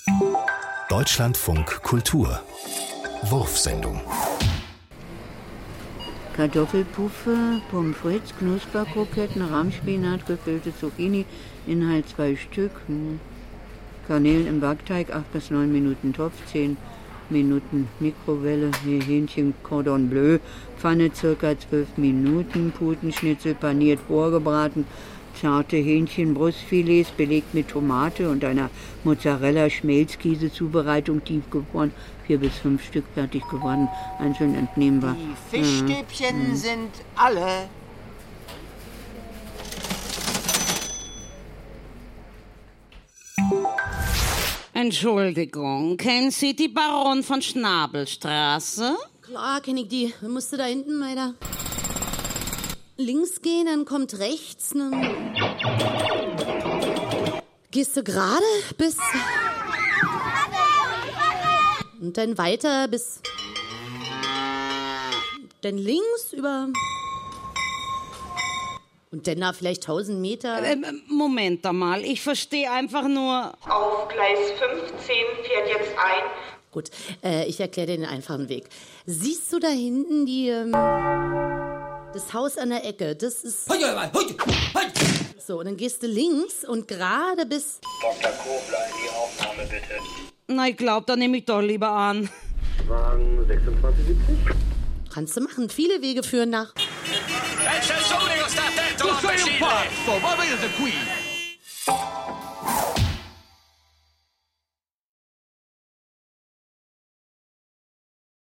Deutschlandfunk Kultur Wurfsendung. Kartoffelpuffe, Pommes frites, Knusperkroketten, Rahmspinat, gefüllte Zucchini, Inhalt 2 Stück. Garnelen im Backteig, 8 bis 9 Minuten Topf, 10 Minuten Mikrowelle, Hähnchen Cordon Bleu, Pfanne circa 12 Minuten, Putenschnitzel paniert vorgebraten, zarte Hähnchenbrustfilets belegt mit Tomate und einer Mozzarella-Schmelzkäse-Zubereitung tiefgefroren, 4 bis 5 Stück fertig geworden, einzeln entnehmbar. Die Fischstäbchen sind alle. Entschuldigung, kennen Sie die Baron von Schnabelstraße? Klar, kenn ich die. Dann musst du da hinten weiter links gehen, dann kommt rechts. Gehst du gerade bis... Und dann weiter bis... Dann links über... Und dann da vielleicht 1000 Meter... Moment mal, ich verstehe einfach nur... Auf Gleis 15 fährt jetzt ein. Gut, ich erkläre dir den einfachen Weg. Siehst du da hinten das Haus an der Ecke? Das ist... So, und dann gehst du links und gerade bis... Dr. Kobler, in die Aufnahme bitte. Na, ich glaube, da nehme ich doch lieber an. Wagen 2670. Kannst du machen, viele Wege führen nach... C'è il sole che sta attento, imbecille! Ma vedete qui,